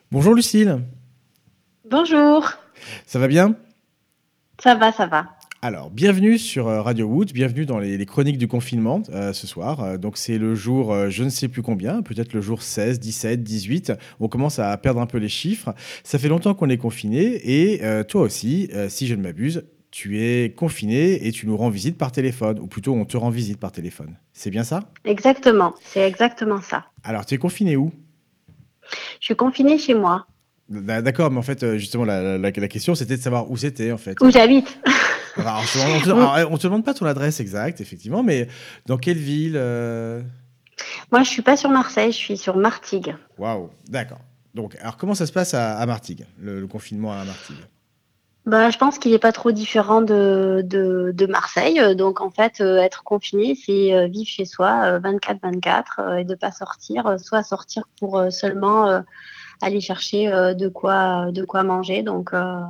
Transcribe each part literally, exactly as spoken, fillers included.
Bonjour Lucille, Bonjour, ça va bien? ça va, ça va. Alors, bienvenue sur euh, Radio Wood, bienvenue dans les, les chroniques du confinement euh, ce soir. Euh, donc, c'est le jour, euh, je ne sais plus combien, peut-être le jour seize, dix-sept, dix-huit. On commence à perdre un peu les chiffres. Ça fait longtemps qu'on est confiné et euh, toi aussi, euh, si je ne m'abuse, tu es confiné et tu nous rends visite par téléphone, ou plutôt on te rend visite par téléphone. C'est bien ça? Exactement, c'est exactement ça. Alors, tu es confiné où? Je suis confinée chez moi, D- D'accord, mais en fait, euh, justement, la, la- la question c'était de savoir où c'était en fait. où j'habite. Alors, je te demande- on te, Mm. alors, on te demande pas ton adresse exacte, effectivement, mais dans quelle ville euh, Moi, je suis pas sur Marseille, je suis sur Martigues. Waouh, d'accord. Donc, alors comment ça se passe à, à Martigues, le, le confinement à Martigues? Bah, je pense qu'il n'est pas trop différent de, de, de Marseille. Euh, Donc, en fait, euh, être confiné, c'est euh, vivre chez soi euh, vingt-quatre vingt-quatre euh, et de pas sortir, euh, soit sortir pour euh, seulement euh, aller chercher euh, de quoi, de quoi manger. Donc, euh,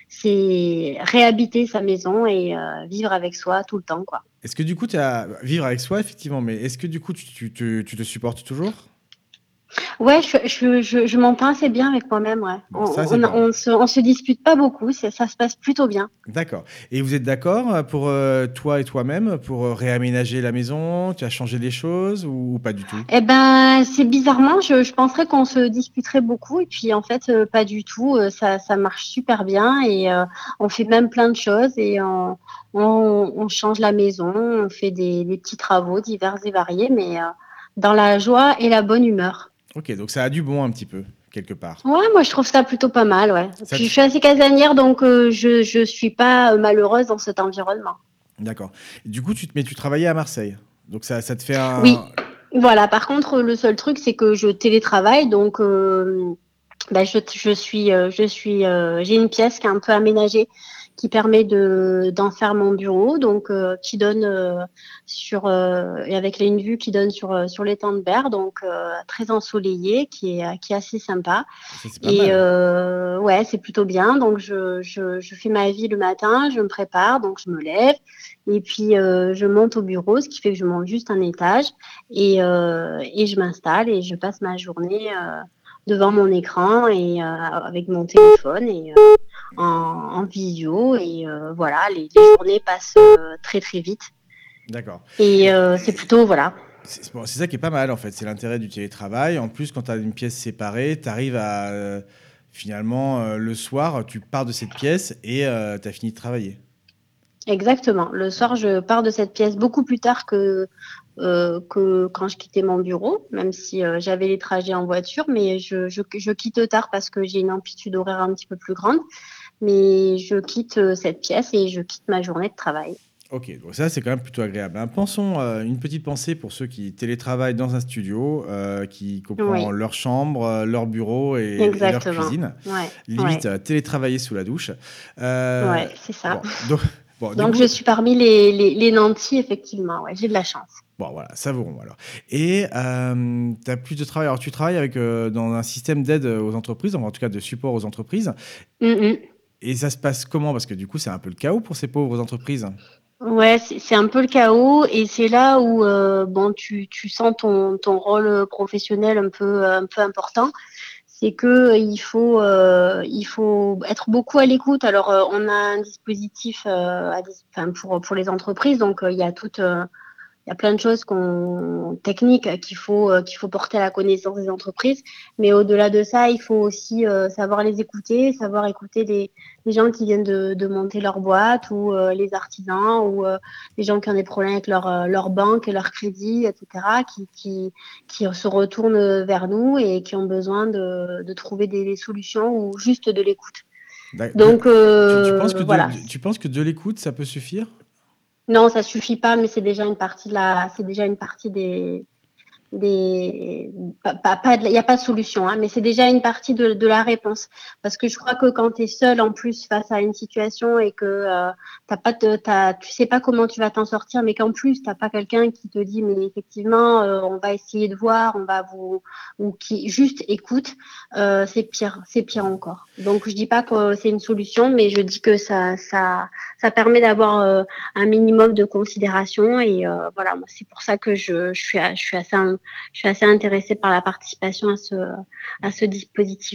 c'est réhabiter sa maison et euh, vivre avec soi tout le temps, quoi. Est-ce que du coup, tu as vivre avec soi, effectivement, mais est-ce que du coup, tu, tu te, tu te supportes toujours? Ouais, je, je, je, je m'entends assez bien avec moi-même, ouais. Bon, On, ça, c'est on, bien. on, se, on se dispute pas beaucoup, c'est- ça se passe plutôt bien. D'accord. Et vous êtes d'accord euh, pour euh, toi et toi-même pour euh, réaménager la maison? Tu as changé les choses ou, ou pas du tout? Eh ben, c'est bizarrement, je, je penserais qu'on se disputerait beaucoup, et puis en fait, euh, pas du tout. Euh, ça, ça marche super bien, et euh, on fait même plein de choses, et on, on, on change la maison, on fait des, des petits travaux divers et variés, mais euh, dans la joie et la bonne humeur. Ok, donc ça a du bon un petit peu, quelque part. Ouais, moi je trouve ça plutôt pas mal, ouais. Ça Puis je te- suis assez casanière, donc euh, je, je suis pas euh, malheureuse dans cet environnement. D'accord. Du coup, tu, te- mais tu travaillais à Marseille. Donc ça, ça te fait Oui, un... voilà. Par contre, le seul truc, c'est que je télétravaille, donc euh, bah, je, je suis, euh, je suis, euh, j'ai une pièce qui est un peu aménagée, qui permet de d'en faire mon bureau, donc euh, qui donne euh, sur euh, et avec une vue qui donne sur euh, sur l'étang de Berre, donc euh, très ensoleillé, qui est qui est assez sympa. Ça, c'est pas Et mal. euh, ouais, c'est plutôt bien. Donc je, je je fais ma vie le matin, je me prépare, donc je me lève. Et puis, euh, je monte au bureau, ce qui fait que je monte juste un étage et, euh, et je m'installe et je passe ma journée euh, devant mon écran et euh, avec mon téléphone et euh, en, en visio. Et euh, voilà, les, les journées passent euh, très, très vite. D'accord. Et Et, euh, c'est plutôt, voilà. C'est bon, c'est ça qui est pas mal en fait, c'est l'intérêt du télétravail. En plus, quand tu as une pièce séparée, tu arrives à euh, finalement euh, le soir, tu pars de cette pièce et tu as fini de travailler. Exactement. Le soir, je pars de cette pièce beaucoup plus tard que, euh, que quand je quittais mon bureau, même si euh, j'avais les trajets en voiture, mais je, je, je quitte tard parce que j'ai une amplitude horaire un petit peu plus grande. Mais je quitte euh, cette pièce et je quitte ma journée de travail. Ok, donc ça c'est quand même plutôt agréable. Hein. Pensons euh, une petite pensée pour ceux qui télétravaillent dans un studio, euh, qui comprend Oui, leur chambre, euh, leur bureau et, et leur exactement. cuisine. Ouais, Limite ouais, euh, télétravailler sous la douche. Euh, ouais, c'est ça. bon, donc, bon, du Donc coup, je suis parmi les, les, les nantis, effectivement. Ouais, j'ai de la chance. bon, voilà, savourons alors. Et euh, tu as plus de travail. Alors, tu travailles avec, euh, dans un système d'aide aux entreprises, en tout cas de support aux entreprises. Mm, mm. Et ça se passe comment? Parce que du coup, c'est un peu le chaos pour ces pauvres entreprises. Ouais, c'est c'est un peu le chaos et c'est là où euh, bon, tu, tu sens ton, ton rôle professionnel un peu, un peu important. C'est que euh, il faut, euh, il faut être beaucoup à l'écoute. Alors, euh, on a un dispositif euh, à dis- enfin, pour, pour les entreprises, donc euh, il y a toute, euh, il y a plein de choses qu'on, techniques qu'il faut, euh, qu'il faut porter à la connaissance des entreprises. Mais au-delà de ça, il faut aussi euh, savoir les écouter, savoir écouter les, les gens qui viennent de, de monter leur boîte ou euh, les artisans ou euh, les gens qui ont des problèmes avec leur, euh, leur banque et leur crédit, et cetera, qui, qui, qui se retournent vers nous et qui ont besoin de, de trouver des, des solutions ou juste de l'écoute. D'ac- de- Donc, tu, tu penses que euh, de, voilà. de- tu penses que de l'écoute, ça peut suffire? Non, ça suffit pas, mais c'est déjà une partie de la, c'est déjà une partie des, des pas, pas, pas de- il n'y a pas de solution, hein, mais c'est déjà une partie de, de la réponse. Parce que je crois que quand tu es seul en plus face à une situation et que euh, t'as pas de, t'as, tu sais pas comment tu vas t'en sortir, mais qu'en plus t'as pas quelqu'un qui te dit mais effectivement euh, on va essayer de voir, on va vous ou qui juste écoute, euh, c'est pire, c'est pire encore. Donc je dis pas que c'est une solution, mais je dis que ça ça ça permet d'avoir euh, un minimum de considération et euh, voilà, moi c'est pour ça que je, je suis je suis assez je suis assez intéressée par la participation à ce, à ce dispositif.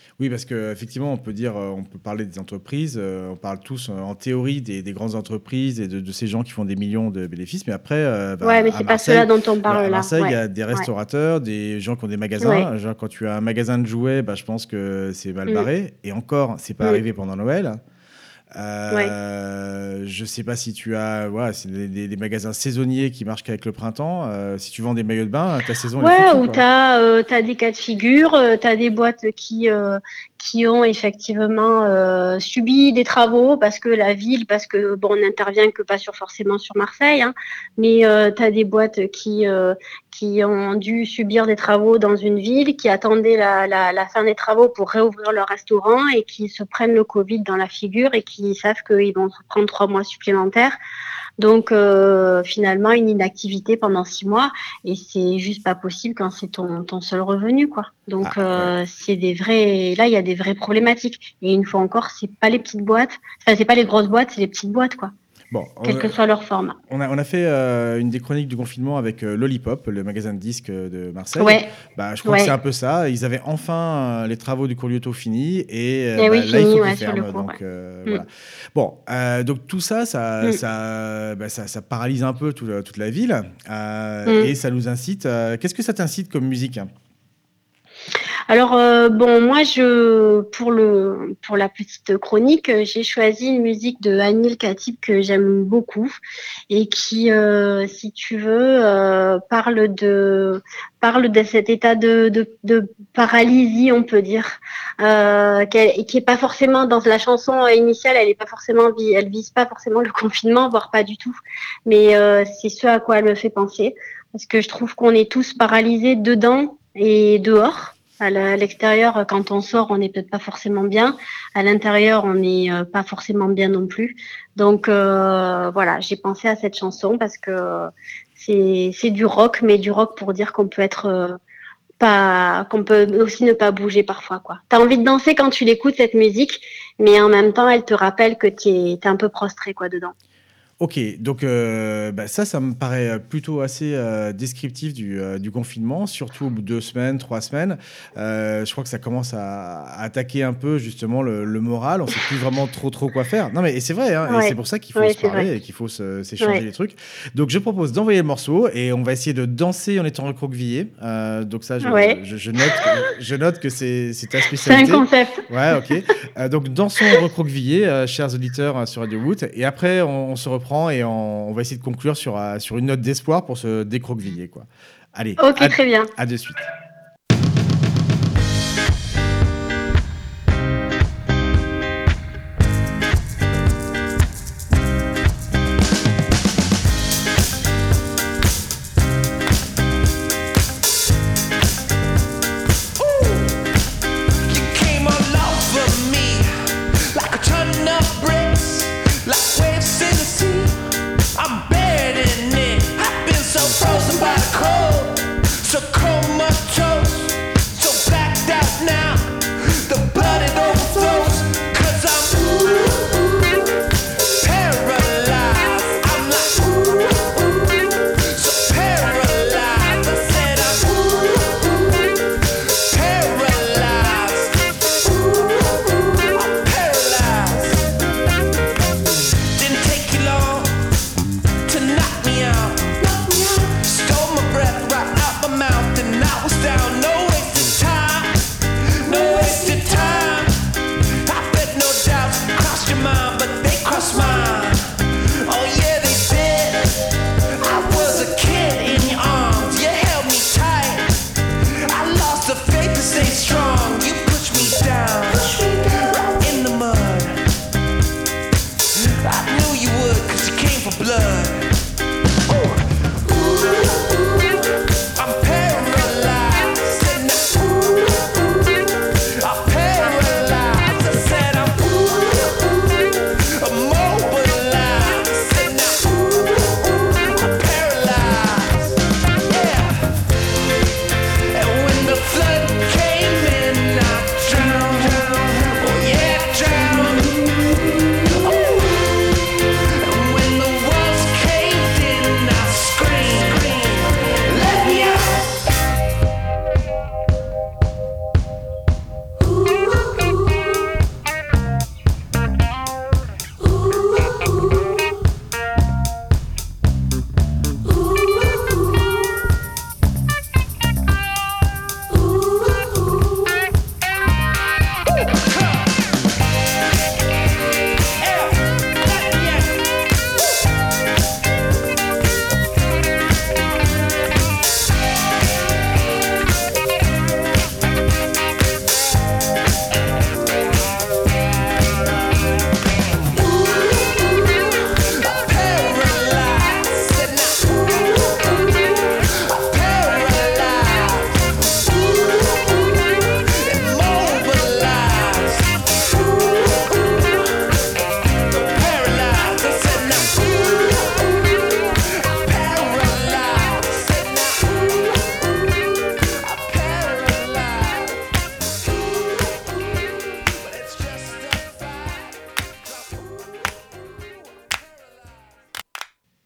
Oui, parce qu'effectivement, on peut dire, heu, on peut parler des entreprises, heu, on parle tous, heu, en théorie des des grandes entreprises et de de ces gens qui font des millions de bénéfices, mais après, heu, Ouais, bah, mais à c'est pas ceux-là Marseille dont on voilà, parle à là. Marseille, il y Ouais, a des ouais, restaurateurs, des gens qui ont des ouais. magasins. Genre, quand tu as un magasin de jouets, bah, je pense que c'est mal Mmh, barré et encore, c'est pas mmh, arrivé pendant Noël. ouais. Heu, je sais pas si tu as voilà, c'est des des des magasins saisonniers qui marchent qu'avec le printemps. Heu, si tu vends des maillots de bain, ta saison, elle est Ouais, foutue, ou quoi. t'as as, heu, des cas de figure, heu, tu des boîtes qui, heu, qui ont effectivement, heu, subi des travaux parce que la ville parce que bon, on n'intervient que pas sur forcément sur Marseille, hein, mais heu, tu des boîtes qui, heu, qui ont dû subir des travaux dans une ville, qui attendaient la la la fin des travaux pour réouvrir leur restaurant et qui se prennent le covid dans la figure et qui savent qu'ils vont se prendre trois mois supplémentaires. Donc heu, finalement une inactivité pendant six mois et c'est juste pas possible quand c'est ton ton seul revenu, quoi. Ah Donc ouais. heu, c'est des vrais là, il y a des vraies problématiques et une fois encore, c'est pas les petites boîtes, enfin, c'est pas les grosses boîtes, c'est les petites boîtes, quoi, Bon, quelle que soit leur forme. On a, on a fait euh, une des chroniques du confinement avec euh, Lollipop, le magasin de disques euh, de Marseille. Ouais, Bah, je crois que c'est un ouais peu ça. Ils avaient enfin euh, les travaux du Collioto finis et euh, et oui, bah, là, il faut fini, qu'ils ouais, sur le ferment. cours, ouais. Donc euh, Mmh. voilà. Bon, euh, donc tout ça, ça, Mmh. ça, bah, ça, ça paralyse un peu tout le- toute la ville euh, et Mmh. ça nous incite. euh, Qu'est-ce que ça t'incite comme musique? Alors, heu, bon, moi, je pour le pour la petite chronique, heu, j'ai choisi une musique de Anil Khatib que j'aime beaucoup et qui, heu, si tu veux, heu, parle de parle de cet état de de de paralysie, on peut dire, heu, qu'elle et qui est pas forcément dans la chanson initiale, elle est pas forcément vi elle vise pas forcément le confinement, voire pas du tout. Mais, heu, c'est ce à quoi elle me fait penser, parce que je trouve qu'on est tous paralysés dedans et dehors. À la- à l'extérieur, quand on sort, on n'est peut-être pas forcément bien. À l'intérieur, on n'est euh, pas forcément bien non plus. Donc euh, voilà, j'ai pensé à cette chanson parce que c'est c'est du rock, mais du rock pour dire qu'on peut être euh, pas, qu'on peut aussi ne pas bouger parfois, quoi. T'as envie de danser quand tu l'écoutes cette musique, mais en même temps, elle te rappelle que t'es t'es un peu prostré quoi dedans. Ok, donc euh, bah, ça, ça me paraît euh, plutôt assez euh, descriptif du, euh, du confinement, surtout au bout de deux semaines, trois semaines. Euh, je crois que ça commence à, à attaquer un peu justement le, le moral. On sait plus vraiment trop trop quoi faire. Non mais et c'est vrai, hein, et c'est Ouais, pour ça qu'il faut ouais, se c'est vrai. parler et qu'il faut se- s'échanger Ouais. les trucs. Donc je propose d'envoyer le morceau et on va essayer de danser en étant recroquevillé. Euh, donc ça, je, Ouais. je, je note que, je note que c'est c'est ta C'est un spécialité. concept. Ouais, ok. Euh, donc dansons recroquevillés, euh, chers auditeurs euh, sur Radio Wood. Et après, on, on se reprend et on, on va essayer de conclure sur, euh, sur une note d'espoir pour se décroqueviller, quoi. Allez, Ok, à, très bien. à de suite. Came all over me like a ton of bricks, like waves in the sea. I'm buried in it. I've been so frozen by the cold, so comatose.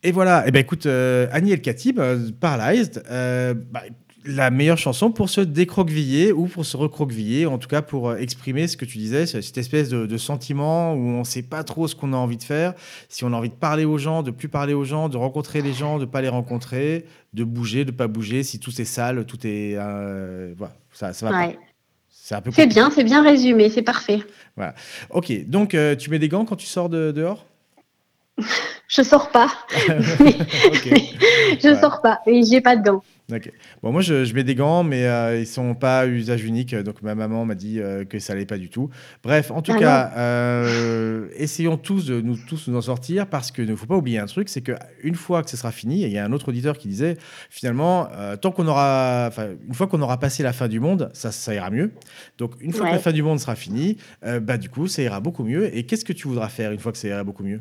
Et voilà, eh ben, écoute, euh, Annie El Khatib, euh, Paralyzed, euh, bah, la meilleure chanson pour se décroqueviller ou pour se recroqueviller, en tout cas pour euh, exprimer ce que tu disais, ce- cette espèce de, de sentiment où on ne sait pas trop ce qu'on a envie de faire, si on a envie de parler aux gens, de plus parler aux gens, de rencontrer les gens, de pas les rencontrer, de bouger, de pas bouger, si tout est sale, tout est... euh, voilà, ça, ça va pas. Ouais. C'est un peu C'est compliqué. bien, c'est bien résumé, c'est parfait. Voilà. Ok, donc euh, tu mets des gants quand tu sors de, dehors. Je sors pas. Mais- Ok. je Ouais. sors pas et j'ai pas de gants. Ok. Bon, moi, je, je mets des gants, mais euh, ils sont pas à usage unique. euh, Donc, ma maman m'a dit euh, que ça allait pas du tout. Bref, en tout Ah cas, euh, essayons tous de nous tous nous en sortir parce qu'il ne faut pas oublier un truc, c'est que une fois que ce sera fini, et il y a un autre auditeur qui disait finalement, euh, tant qu'on aura, enfin, une fois qu'on aura passé la fin du monde, ça, ça ira mieux. Donc, une fois que la Ouais. fin du monde sera finie, euh, bah du coup, ça ira beaucoup mieux. Et qu'est-ce que tu voudras faire une fois que ça ira beaucoup mieux?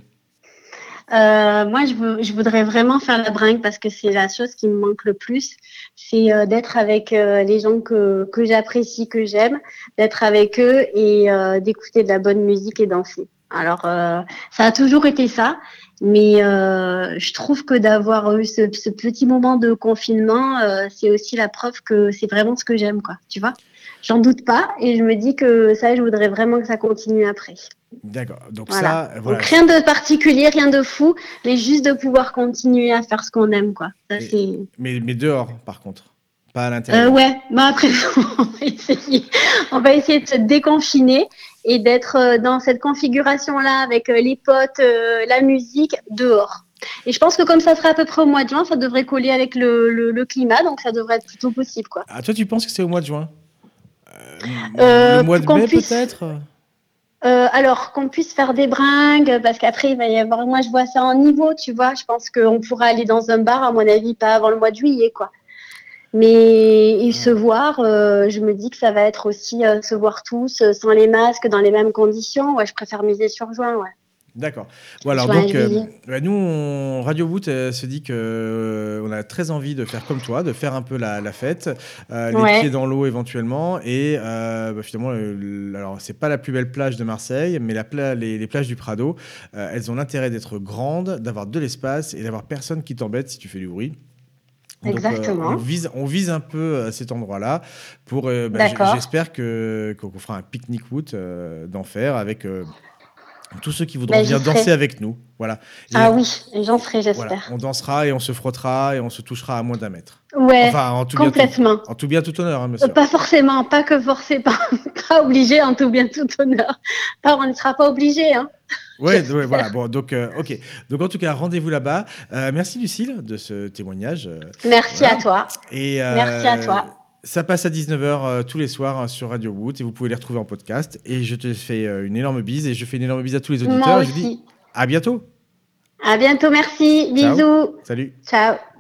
Euh, moi, je, veux- je voudrais vraiment faire la bringue parce que c'est la chose qui me manque le plus. C'est euh, d'être avec euh, les gens que, que j'apprécie, que j'aime, d'être avec eux et euh, d'écouter de la bonne musique et danser. Alors, euh, ça a toujours été ça, mais euh, je trouve que d'avoir eu ce, ce petit moment de confinement, euh, c'est aussi la preuve que c'est vraiment ce que j'aime, quoi. Tu vois? J'en doute pas et je me dis que ça, je voudrais vraiment que ça continue après. D'accord. Donc Voilà. ça, Donc voilà. rien de particulier, rien de fou, mais juste de pouvoir continuer à faire ce qu'on aime, quoi. Ça Mais, c'est. mais, mais dehors, par contre, pas à Euh, l'intérieur. ouais. Bah après, on va essayer. On va essayer de se déconfiner et d'être euh, dans cette configuration-là avec euh, les potes, euh, la musique dehors. Et je pense que comme ça sera à peu près au mois de juin, ça devrait coller avec le, le, le climat, donc ça devrait être plutôt possible, quoi. Ah, toi, tu penses que c'est au mois de juin? Euh, le Euh, mois de qu'on mai, puisse. peut-être? Euh, alors qu'on puisse faire des bringues, parce qu'après il va y avoir, moi je vois ça en niveau, tu vois. Je pense qu'on pourra aller dans un bar, à mon avis, pas avant le mois de juillet, quoi. Mais et se Ah, voir, euh, je me dis que ça va être aussi euh, se voir tous, euh, sans les masques, dans les mêmes conditions. Ouais, je préfère miser sur juin, ouais. d'accord. Bon, alors, Juin, donc, euh, juillet. bah, nous, on- Radio Woot euh, se dit que euh, on a très envie de faire comme toi, de faire un peu la, la fête, euh, les pieds Ouais, dans l'eau éventuellement. Et euh, bah, finalement, euh, l- alors, c'est pas la plus belle plage de Marseille, mais la pla- les, les plages du Prado, euh, elles ont l'intérêt d'être grandes, d'avoir de l'espace et d'avoir personne qui t'embête si tu fais du bruit. Donc, euh, on exactement. vise, on vise un peu euh, cet endroit-là pour. euh, bah, j- D'accord. j'espère que qu'on qu'on fera un pique-nique woot euh, d'enfer avec euh, tous ceux qui voudront Ben j'y venir danser serai. avec nous. Voilà. Et Ah oui, j'en serai, voilà, j'espère. on dansera et on se frottera et on se touchera à moins d'un mètre. Ouais, Enfin, en tout bien tout, complètement. en tout bien tout honneur, hein, bien Euh, sûr. Pas forcément, pas que forcément, pas, pas obligé en tout bien tout honneur. Pas, on ne sera pas obligé, hein. Ouais, ouais, voilà. J'espère. Bon, donc, euh, ok. Donc, en tout cas, rendez-vous là-bas. Euh, merci Lucille de ce témoignage. euh, Merci à voilà. toi. Et Merci à euh, toi. ça passe à dix-neuf heures tous les soirs hein, sur Radio Woot et vous pouvez les retrouver en podcast. Et je te fais euh, une énorme bise et je fais une énorme bise à tous les Moi auditeurs et je vous dis aussi. à bientôt. À bientôt, merci. Ciao. Bisous. Salut. Ciao.